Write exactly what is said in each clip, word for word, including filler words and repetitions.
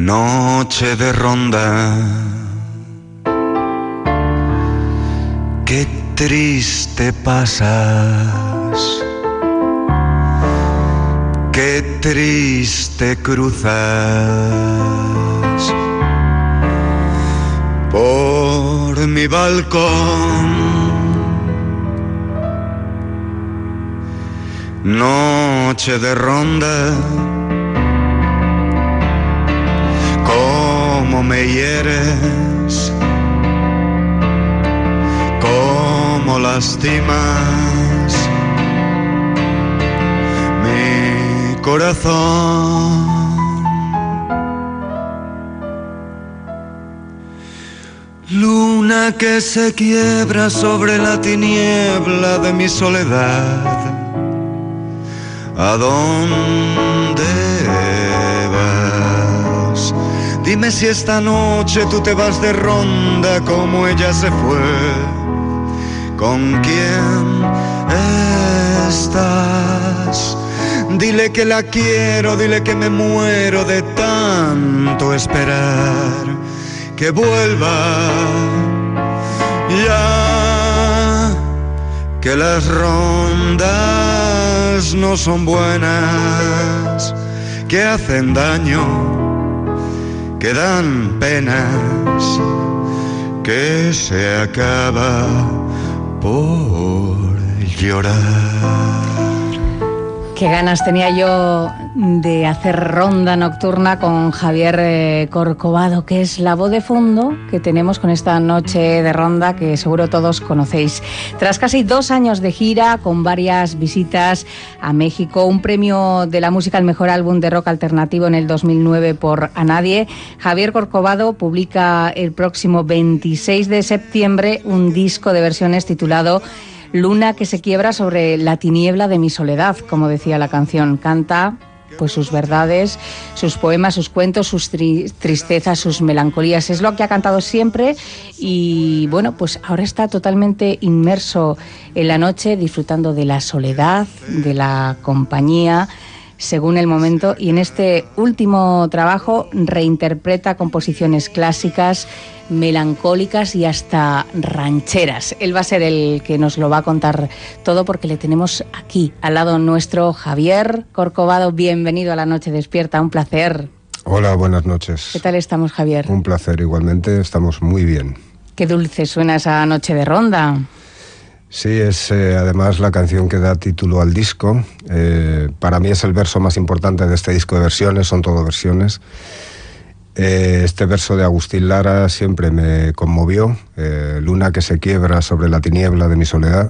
Noche de ronda, qué triste pasas, qué triste cruzas por mi balcón. Noche de ronda, cómo me hieres, cómo lastimas mi corazón. Luna que se quiebra sobre la tiniebla de mi soledad, ¿a dónde vas? Dime si esta noche tú te vas de ronda como ella se fue. ¿Con quién estás? Dile que la quiero, dile que me muero de tanto esperar que vuelva ya, que las rondas no son buenas, que hacen daño, que dan penas, que se acaba por llorar. Qué ganas tenía yo de hacer ronda nocturna con Javier eh, Corcovado, que es la voz de fondo que tenemos con esta noche de ronda que seguro todos conocéis. Tras casi dos años de gira, con varias visitas a México, un premio de la música al mejor álbum de rock alternativo en el dos mil nueve por A Nadie, Javier Corcovado publica el próximo veintiséis de septiembre un disco de versiones titulado Luna que se quiebra sobre la tiniebla de mi soledad, como decía la canción. Canta pues sus verdades, sus poemas, sus cuentos, sus tri- tristezas, sus melancolías. Es lo que ha cantado siempre y bueno, pues ahora está totalmente inmerso en la noche, disfrutando de la soledad, de la compañía, según el momento, y en este último trabajo reinterpreta composiciones clásicas, melancólicas y hasta rancheras. Él va a ser el que nos lo va a contar todo porque le tenemos aquí, al lado nuestro. Javier Corcovado, bienvenido a La Noche Despierta, un placer. Hola, buenas noches. ¿Qué tal estamos, Javier? Un placer, igualmente, estamos muy bien. Qué dulce suena esa Noche de Ronda. Sí, es eh, además la canción que da título al disco. Eh, para mí es el verso más importante de este disco de versiones, son todo versiones. Eh, este verso de Agustín Lara siempre me conmovió, eh, Luna que se quiebra sobre la tiniebla de mi soledad.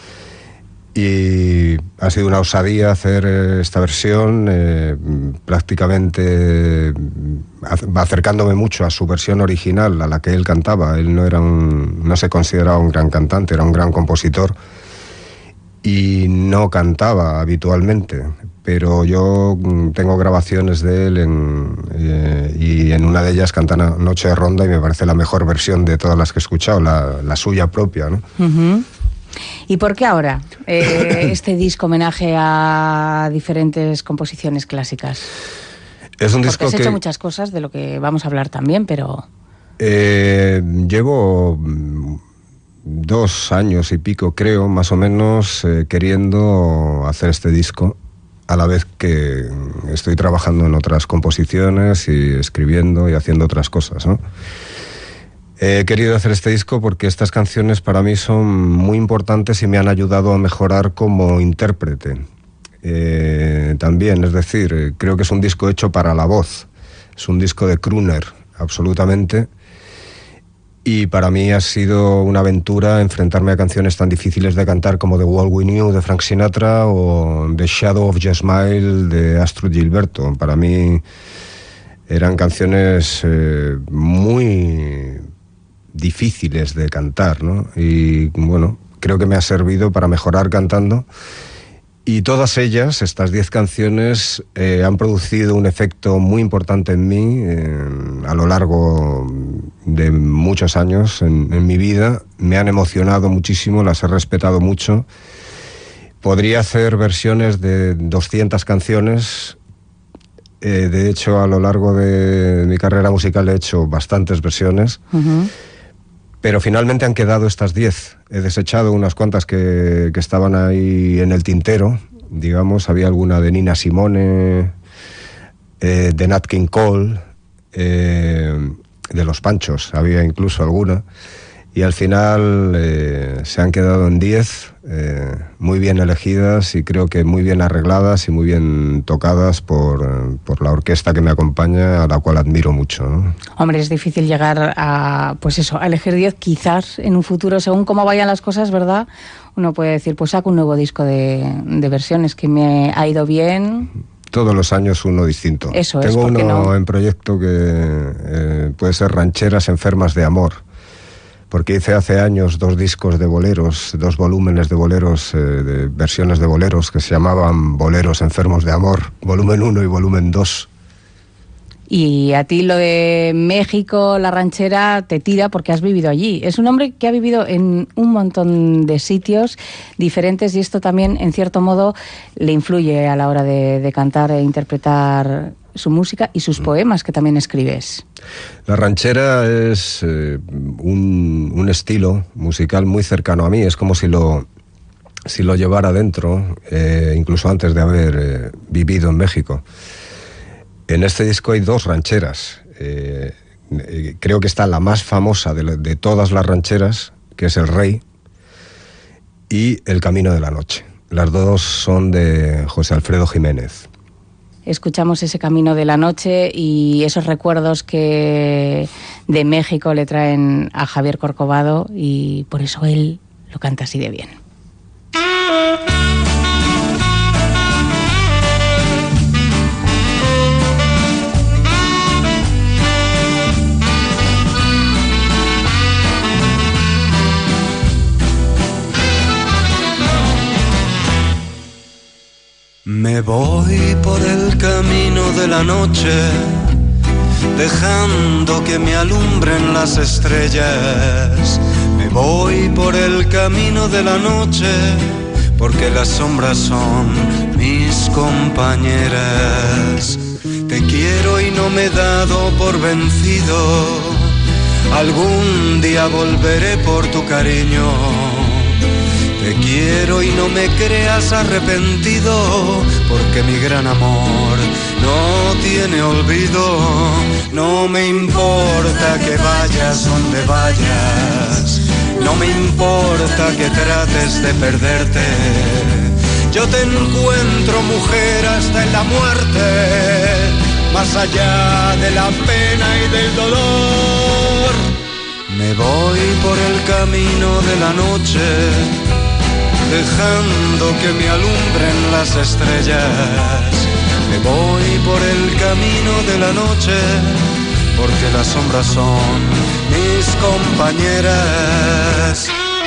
Y ha sido una osadía hacer esta versión, eh, prácticamente eh, acercándome mucho a su versión original, a la que él cantaba. Él no era un, no se consideraba un gran cantante, era un gran compositor y no cantaba habitualmente. Pero yo tengo grabaciones de él en, eh, y en una de ellas canta Noche de Ronda y me parece la mejor versión de todas las que he escuchado, la, la suya propia, ¿no? Uh-huh. ¿Y por qué ahora eh, este disco homenaje a diferentes composiciones clásicas? Es un Porque disco has que... hecho muchas cosas de lo que vamos a hablar también, pero... Eh, llevo dos años y pico, creo, más o menos, eh, queriendo hacer este disco, a la vez que estoy trabajando en otras composiciones y escribiendo y haciendo otras cosas, ¿no? He querido hacer este disco porque estas canciones para mí son muy importantes y me han ayudado a mejorar como intérprete. Eh, también, es decir, creo que es un disco hecho para la voz. Es un disco de crooner, absolutamente. Y para mí ha sido una aventura enfrentarme a canciones tan difíciles de cantar como The World We Knew de Frank Sinatra o The Shadow of Your Smile de Astrud Gilberto. Para mí eran canciones eh, muy difíciles de cantar, ¿no? Y bueno, creo que me ha servido para mejorar cantando. Y todas ellas, estas diez canciones, eh, han producido un efecto muy importante en mí eh, a lo largo de muchos años en, en mi vida. Me han emocionado muchísimo, las he respetado mucho. Podría hacer versiones de doscientas canciones Eh, de hecho, a lo largo de mi carrera musical he hecho bastantes versiones, uh-huh. pero finalmente han quedado estas diez. He desechado unas cuantas que, que estaban ahí en el tintero, digamos. Había alguna de Nina Simone, eh, de Nat King Cole, eh, de Los Panchos, había incluso alguna. Y al final eh, se han quedado en diez, eh, muy bien elegidas y creo que muy bien arregladas y muy bien tocadas por, por la orquesta que me acompaña, a la cual admiro mucho, ¿no? Hombre, es difícil llegar a, pues eso, a elegir diez. Quizás en un futuro, según cómo vayan las cosas, ¿verdad? Uno puede decir, pues saco un nuevo disco de, de versiones que me ha ido bien. Todos los años uno distinto. Eso es, Tengo uno no? en proyecto que eh, puede ser Rancheras enfermas de amor. Porque hice hace años dos discos de boleros, dos volúmenes de boleros, eh, de versiones de boleros que se llamaban Boleros Enfermos de Amor, volumen uno y volumen dos. Y a ti lo de México, la ranchera, te tira porque has vivido allí. Es un hombre que ha vivido en un montón de sitios diferentes y esto también, en cierto modo, le influye a la hora de, de cantar e interpretar su música y sus poemas que también escribes. La ranchera es eh, un, un estilo musical muy cercano a mí. Es como si lo, si lo llevara dentro, eh, incluso antes de haber eh, vivido en México. En este disco hay dos rancheras. Eh, eh, creo que está la más famosa de, de todas las rancheras, que es El Rey, y El Camino de la Noche. Las dos son de José Alfredo Jiménez. Escuchamos ese Camino de la Noche y esos recuerdos que de México le traen a Javier Corcovado y por eso él lo canta así de bien. Me voy por el camino de la noche, dejando que me alumbren las estrellas. Me voy por el camino de la noche, porque las sombras son mis compañeras. Te quiero y no me he dado por vencido, algún día volveré por tu cariño. Te quiero y no me creas arrepentido, porque mi gran amor no tiene olvido. No me importa que vayas donde vayas, no me importa que trates de perderte. Yo te encuentro, mujer, hasta en la muerte, más allá de la pena y del dolor. Me voy por el camino de la noche, dejando que me alumbren las estrellas. Me voy por el camino de la noche, porque las sombras son mis compañeras.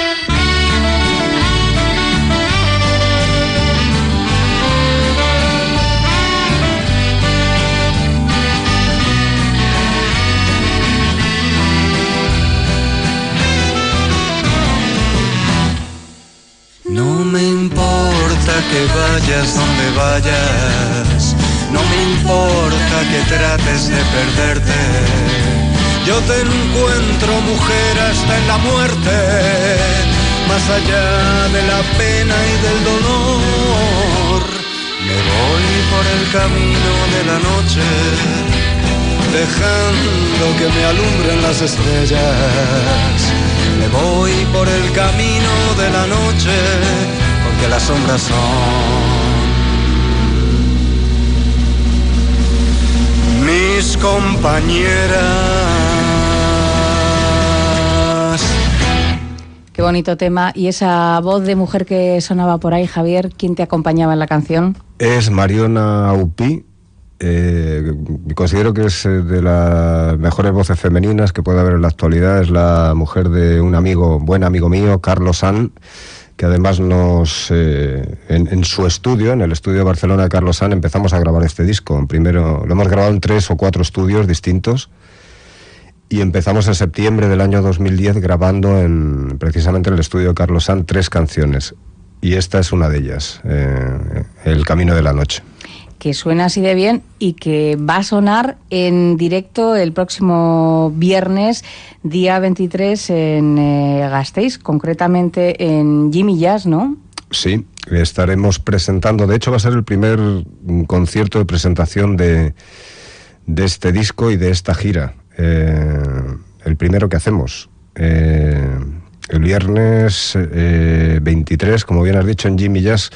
No me importa que vayas donde vayas, no me importa que trates de perderte. Yo te encuentro, mujer, hasta en la muerte, más allá de la pena y del dolor. Me voy por el camino de la noche, dejando que me alumbren las estrellas. Me voy por el camino de la noche, porque las sombras son mis compañeras. Qué bonito tema. Y esa voz de mujer que sonaba por ahí, Javier, ¿quién te acompañaba en la canción? Es Mariona Aupí. Eh, considero que es de las mejores voces femeninas que puede haber en la actualidad. Es la mujer de un amigo, buen amigo mío, Carlos San, que además nos eh, en, en su estudio, en el estudio de Barcelona de Carlos San, empezamos a grabar este disco. Primero lo hemos grabado en tres o cuatro estudios distintos y empezamos en septiembre del año dos mil diez grabando en, precisamente en el estudio de Carlos San, tres canciones y esta es una de ellas, eh, El Camino de la Noche. que suena así de bien y que va a sonar en directo el próximo viernes, día veintitrés, en eh, Gasteiz, concretamente en Jimmy Jazz, ¿no? Sí, estaremos presentando, de hecho va a ser el primer concierto de presentación de, de este disco y de esta gira, eh, el primero que hacemos. Eh, el viernes eh, veintitrés, como bien has dicho, en Jimmy Jazz.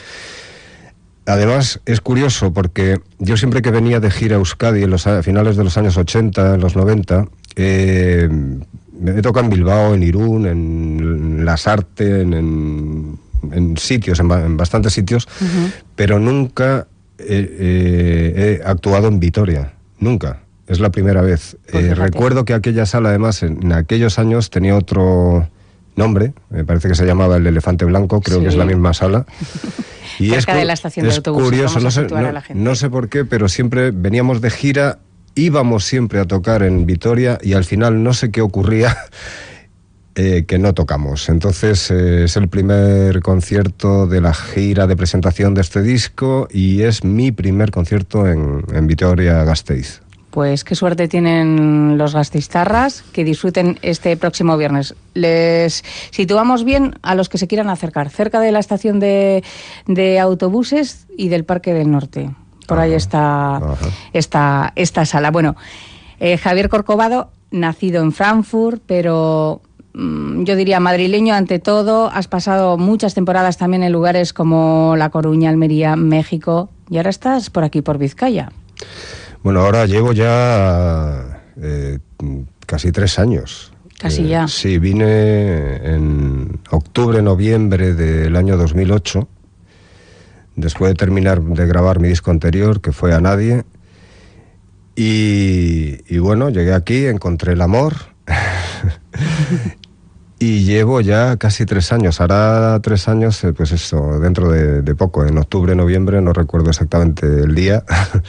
Además, es curioso porque yo siempre que venía de gira a Euskadi en los a finales de los años ochenta, en los noventa, eh, me toca en Bilbao, en Irún, en Lasarte, en, en, en sitios, en, en bastantes sitios, uh-huh. pero nunca eh, eh, he actuado en Vitoria, nunca. Es la primera vez. Pues eh, recuerdo que aquella sala, además, en, en aquellos años tenía otro nombre, me parece que se llamaba El Elefante Blanco, creo sí. que es la misma sala. Y cerca es, de la estación de es autobuses, curioso, no sé, no, no sé por qué, pero siempre veníamos de gira, íbamos siempre a tocar en Vitoria y al final no sé qué ocurría, eh, que no tocamos. Entonces eh, es el primer concierto de la gira de presentación de este disco y es mi primer concierto en, en Vitoria-Gasteiz. Pues qué suerte tienen los gasteiztarras, que disfruten este próximo viernes. Les situamos bien a los que se quieran acercar, cerca de la estación de, de autobuses y del Parque del Norte. Por ajá, ahí está esta, esta sala. Bueno, eh, Javier Corcovado, nacido en Frankfurt, pero mmm, yo diría madrileño ante todo. Has pasado muchas temporadas también en lugares como La Coruña, Almería, México, y ahora estás por aquí, por Vizcaya. Bueno, ahora llevo ya eh, casi tres años. Casi eh, ya. Sí, vine en octubre, noviembre del año dos mil ocho, después de terminar de grabar mi disco anterior, que fue A Nadie. Y, y bueno, llegué aquí, encontré el amor y llevo ya casi tres años. Hará tres años, eh, pues eso, dentro de, de poco, en octubre, noviembre, no recuerdo exactamente el día.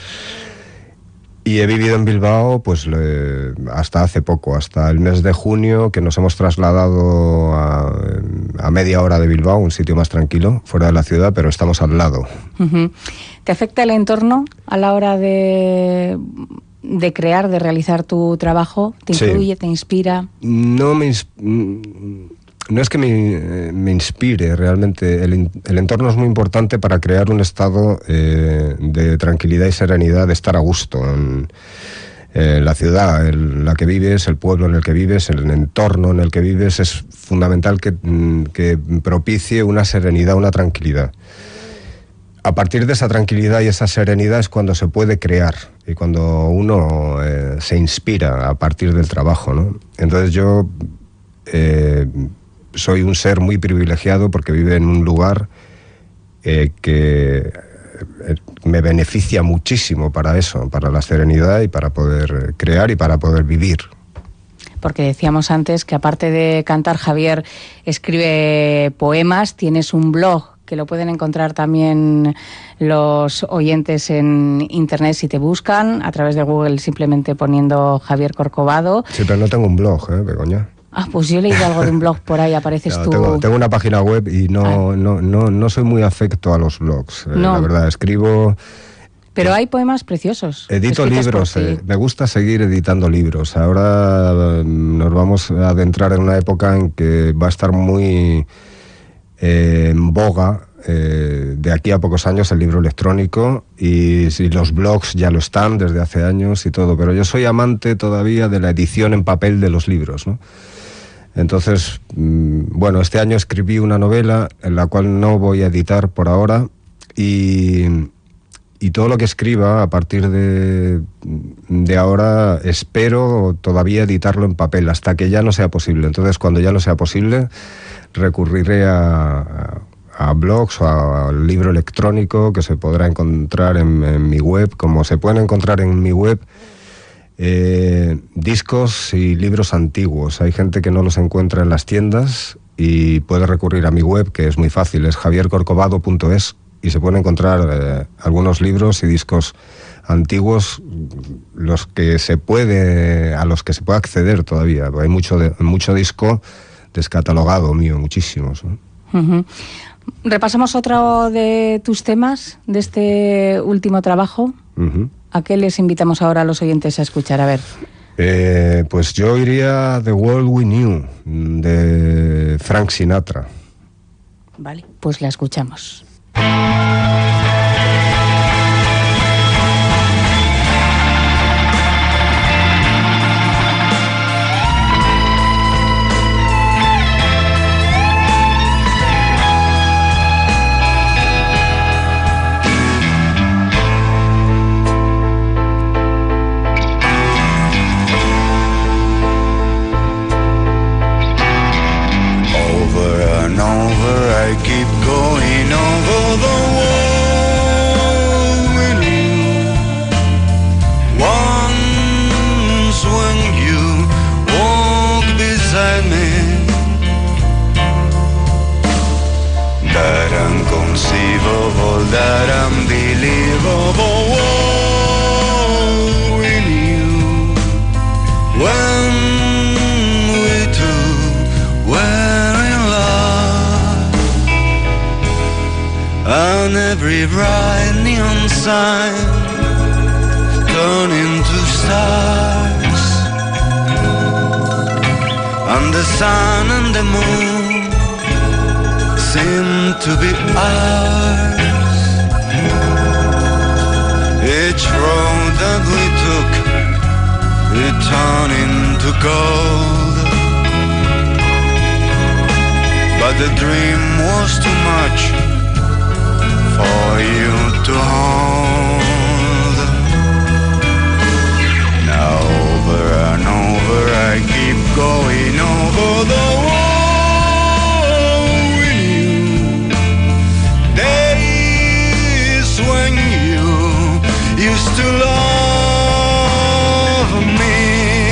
Y he vivido en Bilbao pues le, hasta hace poco, hasta el mes de junio, que nos hemos trasladado a, a media hora de Bilbao, un sitio más tranquilo, fuera de la ciudad, pero estamos al lado. Uh-huh. ¿Te afecta el entorno a la hora de, de crear, de realizar tu trabajo? ¿Te influye, sí. te inspira? No me inspira. No es que me, me inspire realmente, el, el entorno es muy importante para crear un estado eh, de tranquilidad y serenidad, de estar a gusto en, en la ciudad en la que vives, el pueblo en el que vives, el entorno en el que vives. Es fundamental que, que propicie una serenidad, una tranquilidad. A partir de esa tranquilidad y esa serenidad es cuando se puede crear y cuando uno eh, se inspira a partir del trabajo, ¿no? Entonces yo... Eh, soy un ser muy privilegiado porque vivo en un lugar eh, que eh, me beneficia muchísimo para eso, para la serenidad y para poder crear y para poder vivir. Porque decíamos antes que aparte de cantar, Javier escribe poemas, tienes un blog que lo pueden encontrar también los oyentes en internet si te buscan, a través de Google simplemente poniendo Javier Corcovado. Sí, pero no tengo un blog, ¿eh, Begoña? Ah, pues yo he leído algo de un blog por ahí, apareces no, tú... Tengo, tengo una página web y no, ah. no, no, no soy muy afecto a los blogs, eh, no. la verdad, escribo... Pero hay poemas preciosos. Edito libros, eh, me gusta seguir editando libros. Ahora nos vamos a adentrar en una época en que va a estar muy eh, en boga, eh, de aquí a pocos años, el libro electrónico, y, y los blogs ya lo están desde hace años y todo, pero yo soy amante todavía de la edición en papel de los libros, ¿no? Entonces, bueno, este año escribí una novela en la cual no voy a editar por ahora y, y todo lo que escriba a partir de, de ahora espero todavía editarlo en papel hasta que ya no sea posible. Entonces, cuando ya no sea posible, recurriré a, a, a blogs o al libro electrónico que se podrá encontrar en, en mi web, como se pueden encontrar en mi web Eh, discos y libros antiguos. Hay gente que no los encuentra en las tiendas y puede recurrir a mi web, que es muy fácil, es javier corcovado punto es, y se pueden encontrar eh, algunos libros y discos antiguos, los que se puede, a los que se puede acceder todavía. Hay mucho, de, mucho disco descatalogado mío, muchísimos, ¿no? Uh-huh. repasamos otro de tus temas de este último trabajo. Uh-huh. ¿A qué les invitamos ahora a los oyentes a escuchar? A ver. Eh, pues yo iría The World We Knew, de Frank Sinatra. Vale, pues la escuchamos. I keep going over the wall with you. Once when you walk beside me, that inconceivable, that unbelievable wall with you. When we two were in love, and every bright neon sign turned into stars, and the sun and the moon seemed to be ours. Each road that we took, it turned into gold, but the dream was too much for you to hold. Now over and over I keep going over the wall with you. Days when you used to love me.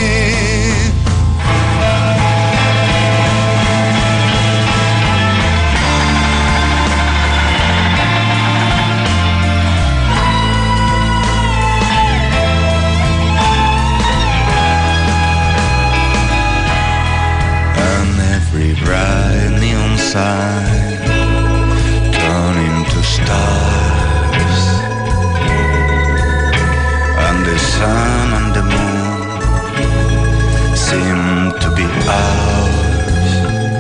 Bright neon sign turn into stars, and the sun and the moon seem to be ours.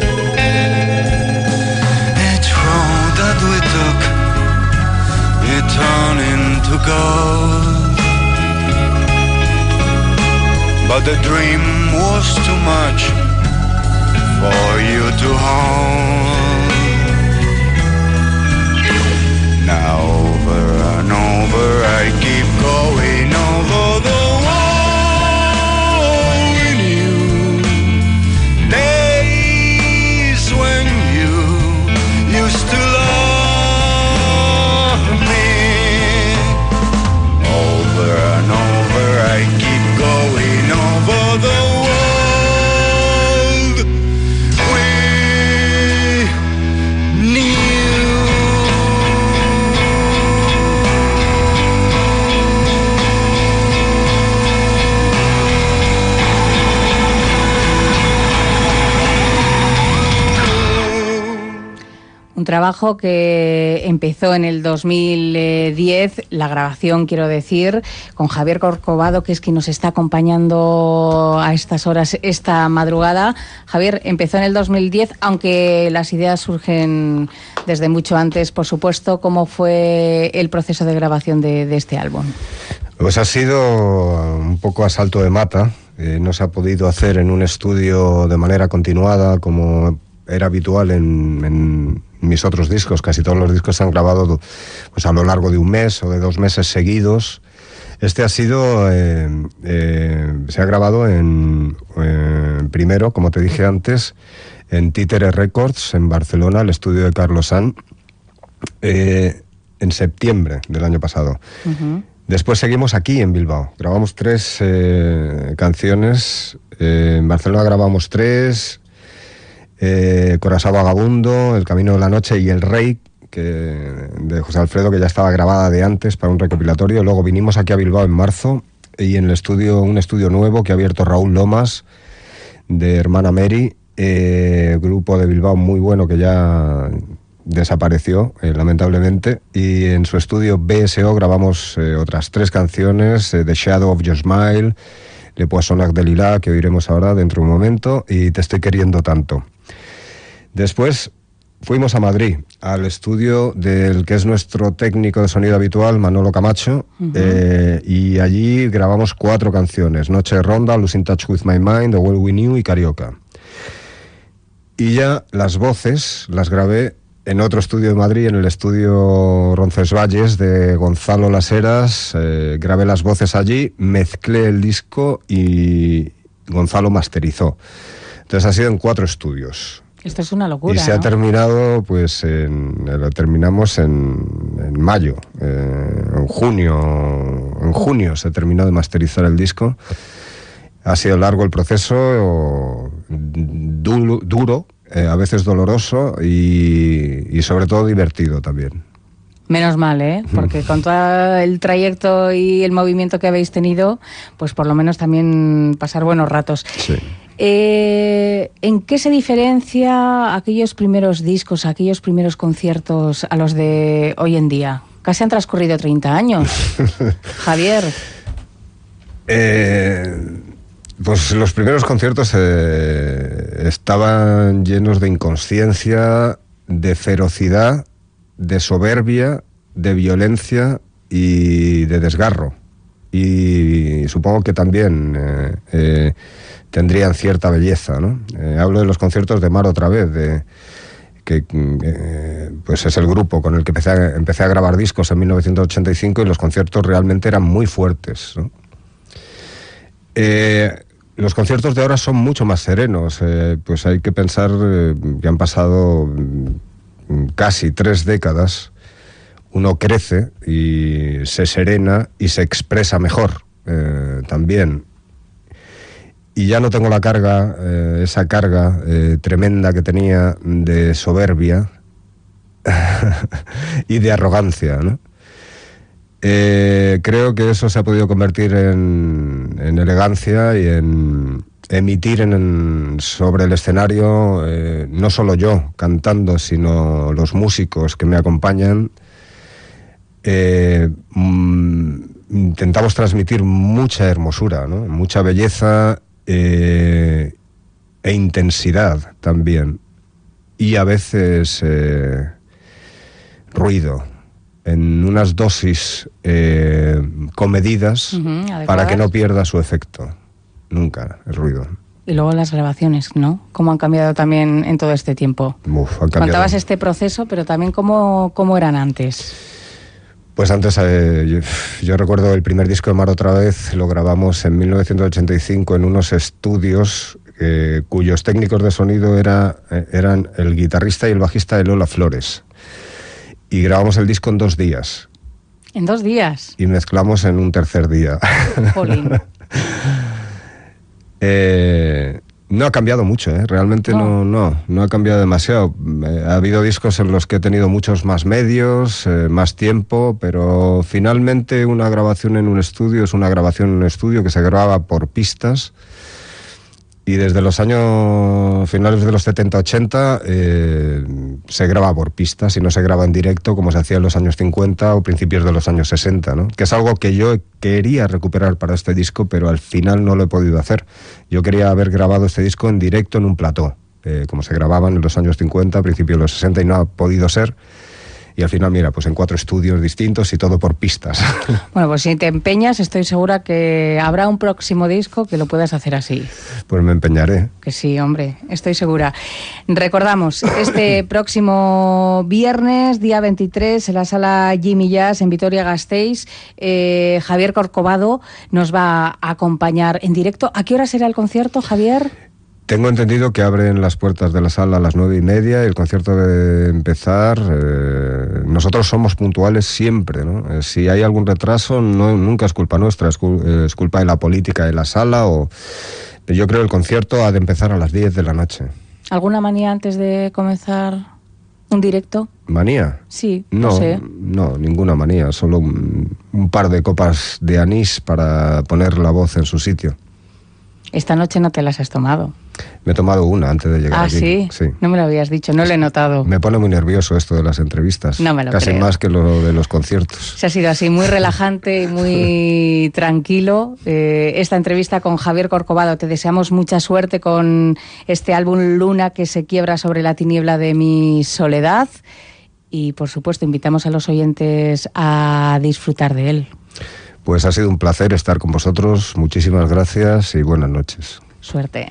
Each road that we took, it turned into gold, but the dream was too much for you to hold. Now over and over I keep going over the wall with you. Days when you used to love me. Over and over I keep going over the wall. Un trabajo que empezó en el dos mil diez, la grabación, quiero decir, con Javier Corcovado, que es quien nos está acompañando a estas horas, esta madrugada. Javier, empezó en el dos mil diez, aunque las ideas surgen desde mucho antes, por supuesto. ¿Cómo fue el proceso de grabación de, de este álbum? Pues ha sido un poco a salto de mata. Eh, no se ha podido hacer en un estudio de manera continuada como era habitual en, en mis otros discos. Casi todos los discos se han grabado pues a lo largo de un mes o de dos meses seguidos. Este ha sido, eh, eh, se ha grabado en, eh, primero, como te dije antes, en Títere Records, en Barcelona, el estudio de Carlos San, eh, en septiembre del año pasado. Uh-huh. Después seguimos aquí en Bilbao. Grabamos tres eh, canciones. Eh, en Barcelona grabamos tres. Eh, Corazón Vagabundo, El Camino de la Noche y El Rey, que, de José Alfredo, que ya estaba grabada de antes para un recopilatorio. Luego vinimos aquí a Bilbao en marzo y en el estudio, un estudio nuevo que ha abierto Raúl Lomas, de Hermana Mary, eh, grupo de Bilbao muy bueno que ya desapareció, eh, lamentablemente, y en su estudio B S O grabamos eh, otras tres canciones, eh, The Shadow of Your Smile, Le Poisson de Lila, que oiremos ahora dentro de un momento, y Te estoy queriendo tanto. Después fuimos a Madrid, al estudio del que es nuestro técnico de sonido habitual, Manolo Camacho, uh-huh. eh, y allí grabamos cuatro canciones, Noche de Ronda, Losing Touch with My Mind, The Well We Knew y Carioca. Y ya las voces las grabé en otro estudio de Madrid, en el estudio Roncesvalles de Gonzalo Las Heras. Eh, grabé las voces allí, mezclé el disco y Gonzalo masterizó. Entonces ha sido en cuatro estudios. Esto es una locura, Y se ¿no? ha terminado, pues, en, lo terminamos en, en mayo, eh, en junio, en junio se terminó de masterizar el disco. Ha sido largo el proceso, duro, duro eh, a veces doloroso y, y sobre todo divertido también. Menos mal, ¿eh? Porque con todo el trayecto y el movimiento que habéis tenido, pues por lo menos también pasar buenos ratos. Sí. Eh, ¿En qué se diferencia aquellos primeros discos, aquellos primeros conciertos a los de hoy en día? Casi han transcurrido treinta años. Javier. Eh... Pues los primeros conciertos eh, estaban llenos de inconsciencia, de ferocidad, de soberbia, de violencia y de desgarro. Y supongo que también eh, eh, tendrían cierta belleza, ¿no? Eh, hablo de los conciertos de Mar otra vez, de, que eh, pues es el grupo con el que empecé a, empecé a grabar discos en mil novecientos ochenta y cinco, y los conciertos realmente eran muy fuertes, ¿no? Eh, Los conciertos de ahora son mucho más serenos, eh, pues hay que pensar eh, que han pasado mm, casi tres décadas, uno crece y se serena y se expresa mejor eh, también. Y ya no tengo la carga, eh, esa carga eh, tremenda que tenía de soberbia y de arrogancia, ¿no? Eh, creo que eso se ha podido convertir en, en elegancia y en emitir en, en, sobre el escenario, eh, no solo yo cantando, sino los músicos que me acompañan. Eh, mm, intentamos transmitir mucha hermosura, ¿no? Mucha belleza eh, e intensidad también, y a veces eh, ruido, en unas dosis eh, comedidas, uh-huh, para que no pierda su efecto. Nunca el ruido. Y luego las grabaciones, ¿no? ¿Cómo han cambiado también en todo este tiempo? Uf, han cambiado. Contabas este proceso, pero también cómo, cómo eran antes. Pues antes, eh, yo, yo recuerdo el primer disco de Mar otra vez, lo grabamos en mil novecientos ochenta y cinco en unos estudios eh, cuyos técnicos de sonido era, eh, eran el guitarrista y el bajista de Lola Flores. Y grabamos el disco en dos días. ¿En dos días? Y mezclamos en un tercer día. Jolín. eh, no ha cambiado mucho, ¿eh? Realmente no, no, no, no ha cambiado demasiado. Eh, ha habido discos en los que he tenido muchos más medios, eh, más tiempo, pero finalmente una grabación en un estudio es una grabación en un estudio que se graba por pistas. Y desde los años finales de los setenta ochenta eh, se graba por pistas y no se graba en directo como se hacía en los años cincuenta o principios de los años sesenta, ¿no? Que es algo que yo quería recuperar para este disco, pero al final no lo he podido hacer. Yo quería haber grabado este disco en directo en un plató, eh, como se grababan en los años cincuenta, principios de los sesenta, y no ha podido ser. Y al final, mira, pues en cuatro estudios distintos y todo por pistas. Bueno, pues si te empeñas, estoy segura que habrá un próximo disco que lo puedas hacer así. Pues me empeñaré. Que sí, hombre, estoy segura. Recordamos, este próximo viernes, día veintitrés, en la sala Jimmy Jazz en Vitoria-Gasteiz, eh, Javier Corcovado nos va a acompañar en directo. ¿A qué hora será el concierto, Javier? Tengo entendido que abren las puertas de la sala a las nueve y media y el concierto debe empezar. Eh, nosotros somos puntuales siempre, ¿no? Eh, si hay algún retraso, no, nunca es culpa nuestra, es, cul- eh, es culpa de la política de la sala. O yo creo que el concierto ha de empezar a las diez de la noche. ¿Alguna manía antes de comenzar un directo? ¿Manía? Sí, no, no sé. No, ninguna manía, solo un, un par de copas de anís para poner la voz en su sitio. Esta noche no te las has tomado. Me he tomado una antes de llegar ¿Ah, aquí. sí? Sí. No me lo habías dicho, no lo he notado. Me pone muy nervioso esto de las entrevistas. No me lo Casi creo. más que lo de los conciertos. Se ha sido así, muy relajante y muy tranquilo. Eh, esta entrevista con Javier Corcovado. Te deseamos mucha suerte con este álbum Luna que se quiebra sobre la tiniebla de mi soledad. Y, por supuesto, invitamos a los oyentes a disfrutar de él. Pues ha sido un placer estar con vosotros. Muchísimas gracias y buenas noches. Suerte.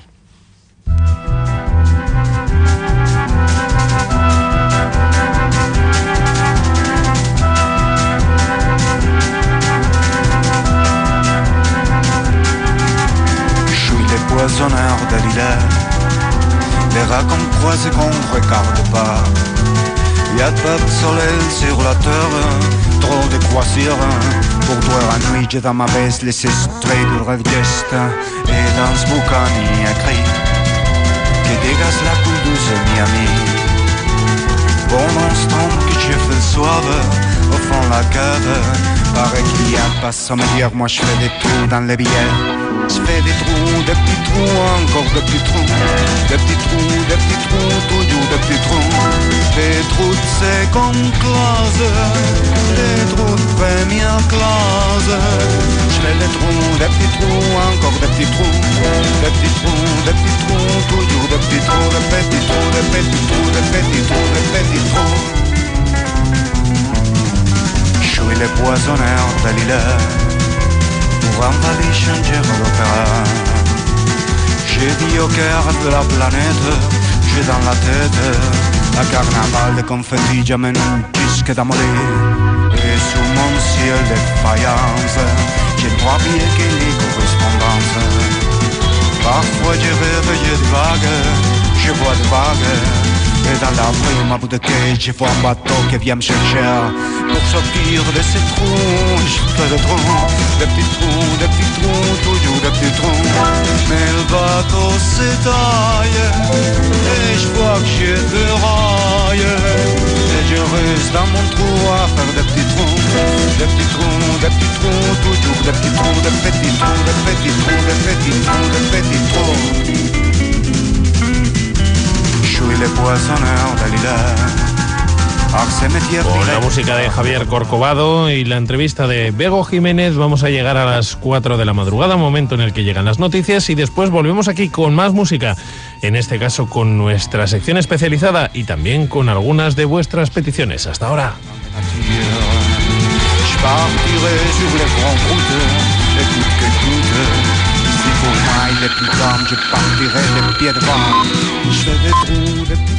Je suis l'époisonneur de l'hiver, les rats qu'on croise et qu'on regarde pas. Y'a pas de soleil sur la terre, trop de croisières. Pour toi la nuit j'ai dans ma veste les extraits du rêve d'est. Et dans ce bouquin il y a écrit que dégage la coule douce Miami. Bon instant que j'ai fait le soir, au fond de la cave, paraît qu'il y a pas sans me dire, moi je fais des trous dans les billets. Je fais des trous, des petits trous, encore des petits trous. Des petits trous, des petits trous, toujours des petits trous. Des trous de seconde classe, des trous de première classe. Je fais des trous, des petits trous, encore des petits trous. Des petits trous, des petits trous, toujours des petits trous. Des petits trous, des petits trous, des petits trous, des petits trous. Je suis le poissonneur de l'île. Pour envahir, changer l'opéra. J'ai dit au cœur de la planète, j'ai dans la tête un carnaval de confettis, j'amène un disque d'amolé. Et sous mon ciel de faïence, j'ai trois billets qui les correspondances. Parfois je rêve, j'ai des vagues, je vois des vagues. Et dans la brume à bout de quai, je vois un bateau qui vient me chercher. Pour sortir de ces trous, je fais des trous, des petits trous, des petits trous, toujours des petits trous. Mais le bateau s'étaille, et je vois que j'ai des rails. Et je reste dans mon trou à faire des petits trous, des petits trous, des petits trous, toujours des petits trous, des petits trous, des petits trous, des petits trous, des petits trous. Con la música de Javier Corcovado y la entrevista de Bego Jiménez vamos a llegar a las cuatro de la madrugada, momento en el que llegan las noticias, y después volvemos aquí con más música, en este caso con nuestra sección especializada y también con algunas de vuestras peticiones. Hasta ahora. Pour moi, il est plus calme, je partirai les pieds devant. Je fais des trous, des